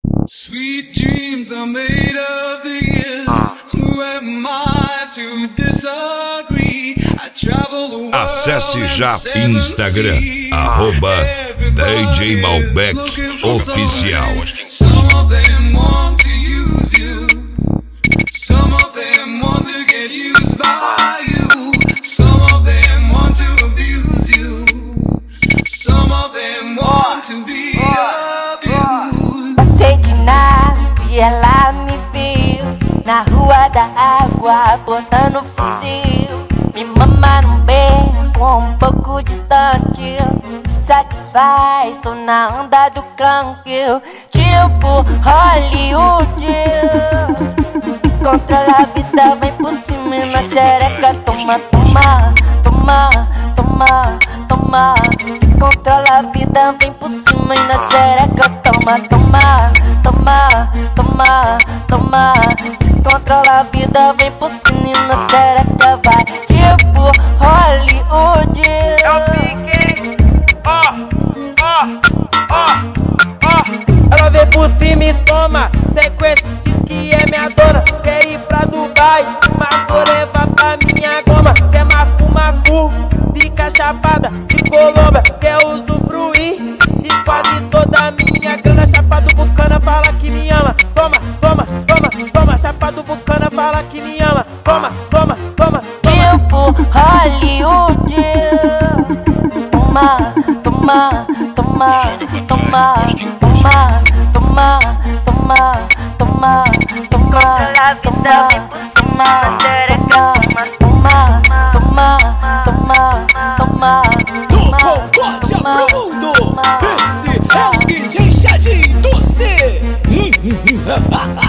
Sweet dreams are made of these. Who am I to disagree? I travel the world. Acesse já Instagram @DJ Malbec Oficial. Some of them want to use you. Some of them want to get used by you. Some of them want to abuse you. Some of them want to be abused. Passei de nave e ela me viu na rua da água, botando fuzil. Me mama num beco um pouco distante, satisfaz, tô na onda do canque. Tiro por Hollywood, controla a vida, vem por cima e na xereca. Toma, toma, toma, toma, toma. Se controla a vida, vem por cima e na xereca. Toma, toma, toma, toma, toma. Se controla a vida, vem por cima e na xereca. Vai tipo Hollywood. Ela vem por cima e toma sequência, diz que é minha dona. Quer ir pra Dubai, mas vou levar pra minha goma. Quer mafu, fica chapada de Colômbia. Quer usufruir e quase toda a minha grana. Chapado Bucana fala que me ama. Toma, toma, toma, toma. Chapado Bucana fala que me ama. Toma, toma, toma, toma. Tipo Hollywood. Toma, toma, toma, toma, toma, toma, toma, toma, toma, toma, toma, toma, toma, toma. Do Concórdia pro mundo, esse é o DJ Chadinho do C.